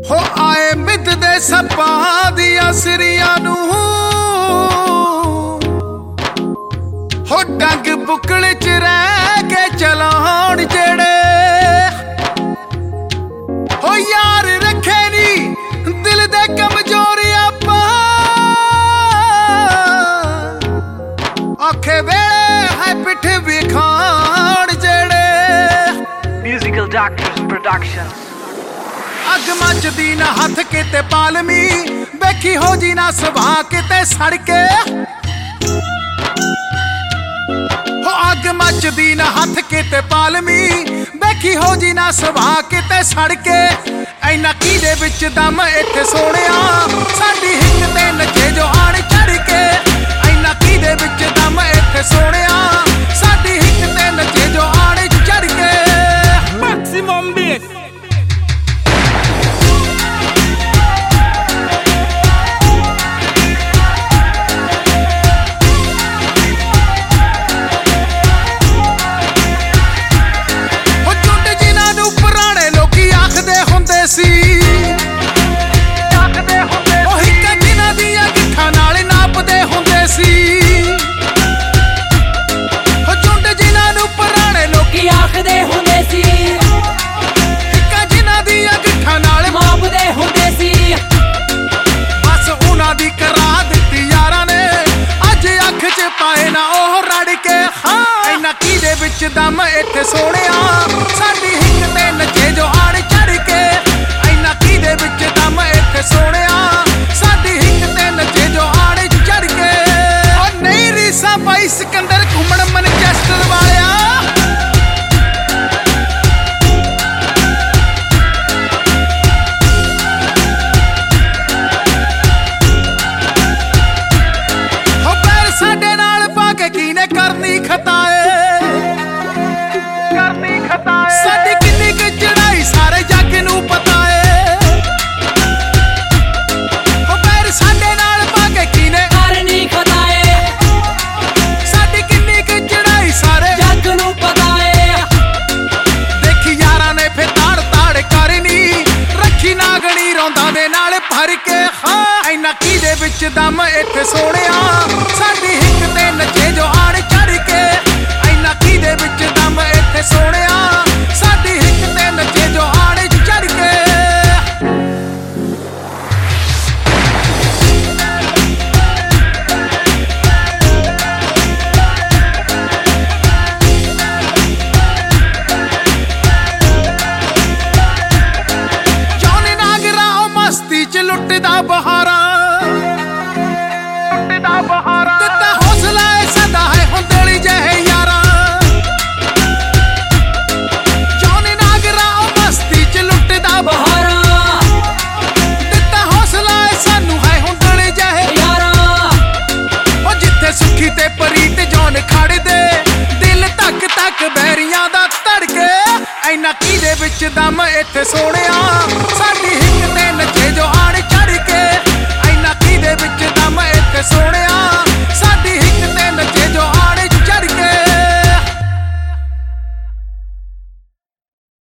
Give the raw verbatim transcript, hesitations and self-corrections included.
ਹੋ ਆਏ ਮਿੱਧਦੇ ਸੱਪਾਂ ਦੀਆਂ ਸਿਰੀਆਂ ਨੂੰ ਹੋ ਡੰਗ ਬੁੱਕਲ ਚ ਰਹਿ ਕੇ ਚਲਾਉਣ ਜਿਹੜੇ ਹੋ ਯਾਰ ਰੱਖੇ ਨੀ ਦਿਲ ਦੇ ਕਮਜ਼ੋਰ ਆਪਾਂ ਔਖੇ ਵੇਲੇ ਹੈ ਪਿੱਠ ਵਿਖਾਣ ਜਿਹੜੇ Musical Doctors Productions ਅੱਗ ਮੱਚਦੀ ਨਾ ਹੱਥ ਕਿਤੇ ਪਾਲਮੀ ਵੇਖੀ ਹੋ ਜੀ ਨਾ ਸੁਭਾ ਕਿਤੇ ਸੜ ਕੇ ਹੋ ਅੱਗ ਮੱਚਦੀ ਨਾ ਹੱਥ ਕਿਤੇ ਪਾਲਮੀ ਵੇਖੀ ਹੋ ਜੀ ਨਾ ਸੁਭਾ ਕਿਤੇ ਸੜ ਕੇ ਐਨਾ ਕੀ ਦੇ ਵਿੱਚ ਦਮ ਇੱਥੇ ਸੋਹਣਿਆ ਸਾਡੀ ਹਿੱਕ ਤੇ ਨੱਚੇ ਜੋ ਆਣ ਚੜ ਕੇ ਐਨਾ ਕੀ ਦੇ ਵਿੱਚ ਦਮ ਇੱਥੇ ਸੋਹਣਿਆ ਸਾਡੀ ਹਿੱਕ ਤੇ ਨੱਚੇ ਜੋ ਆਣ ਚੜ ਕੇ Maximum bass ਵਿੱਚ ਦਮ ਇੱਥੇ ਸੋਹਣਿਆ ਸਾਡੀ ਹਿੱਕ ਤੇ ਨੱਚੇ ਜੋ ਆੜ ਚੜ ਕੇ ਐਨਾ ਕੀ ਦੇ ਵਿੱਚ ਦਮ ਇੱਥੇ ਸੋਹਣਿਆ ਸਾਡੀ ਹਿੱਕ ਤੇ ਨੱਚੇ ਜੋ ਆੜ ਚੜ ਕੇ ਉਹ ਨਹੀਂ ਰੀਸਾ ਬਾਈ ਸਿਕੰਦਰ ਘੁੰਮਣ ਮਨਚੈਸਟਰ ਵਾਲਿਆ ਹੋ ਪੈਰ ਸਾਡੇ ਨਾਲ ਪਾ ਕੇ ਕੀਨੇ ਕਰਨੀ ਖਤਾ ਸਾਡੀ ਕਿੰਨੀ ਕੁ ਚੜਾਈ ਸਾਰੇ ਜੱਗ ਨੂੰ ਪਤਾ ਏ ਹੋ ਪੈਰ ਸਾਡੇ ਨਾਲ ਪਾ ਕੇ ਕੀਨੇ ਕਰਨੀ ਖਤਾ ਏ ਸਾਡੀ ਕਿੰਨੀ ਕੁ ਚੜਾਈ ਸਾਰੇ ਜੱਗ ਨੂੰ ਪਤਾ ਏ ਦੇਖੀ ਯਾਰਾਂ ਨੇ ਫੇ ਤਾੜ ਤਾੜ ਕਰਨੀ ਰੱਖੀ ਨਾਗਣੀ ਰੌਂਦਾ ਦੇ ਨਾਲ ਭਰ ਕੇ ਹਾਂ ਐਨਾ ਕੀ ਦੇ ਵਿੱਚ ਦਮ ਇੱਥੇ ਸੋਹਣਿਆ ਸਾਡੀ ਹਿੱਕ ਤੇ ਨੱਚੇ ਜੋ ਆੜ ਚੜ ਕੇ ਐਨਾ ਕੀ ਦੇ ਵਿੱਚ ਦਮ ਇੱਥੇ ਸੋਹਣਿਆ ਸਾਡੀ ਹਿੱਕ ਤੇ ਨੱਚੇ ਜੋ ਆੜ ਚੜ ਕੇ ਜੌਨੀ ਨਾਗਰਾ ਉਹ ਮਸਤੀ ਚ ਲੁੱਟਦਾ ਬਹਾਰਾਂ ਲੁੱਟਦਾ ਬਹਾਰਾਂ ਦਿੱਤਾ ਹੌਸਲਾ ਏ ਸਦਾ ਹੈ ਹੁੰਦਲੀ ਜਿਹੇ ਯਾਰਾਂ ਬਹਾਰਾਂ ਦਿੱਤਾ ਹੌਸਲਾ ਏ ਸਾਨੂੰ ਹੈ ਹੁੰਦਲੇ ਜਿਹੇ ਯਾਰਾਂ ਉਹ ਜਿੱਥੇ ਸੁੱਖੀ ਤੇ ਪ੍ਰੀਤ ਜੌਨ ਖੜਦੇ ਦਿਲ ਧੱਕ ਧੱਕ ਬੈਰੀਆਂ ਦਾ ਧੜਕੇ ਐਨਾ ਕੀ ਦੇ ਵਿੱਚ ਦਮ ਇੱਥੇ ਸੋਹਣਿਆ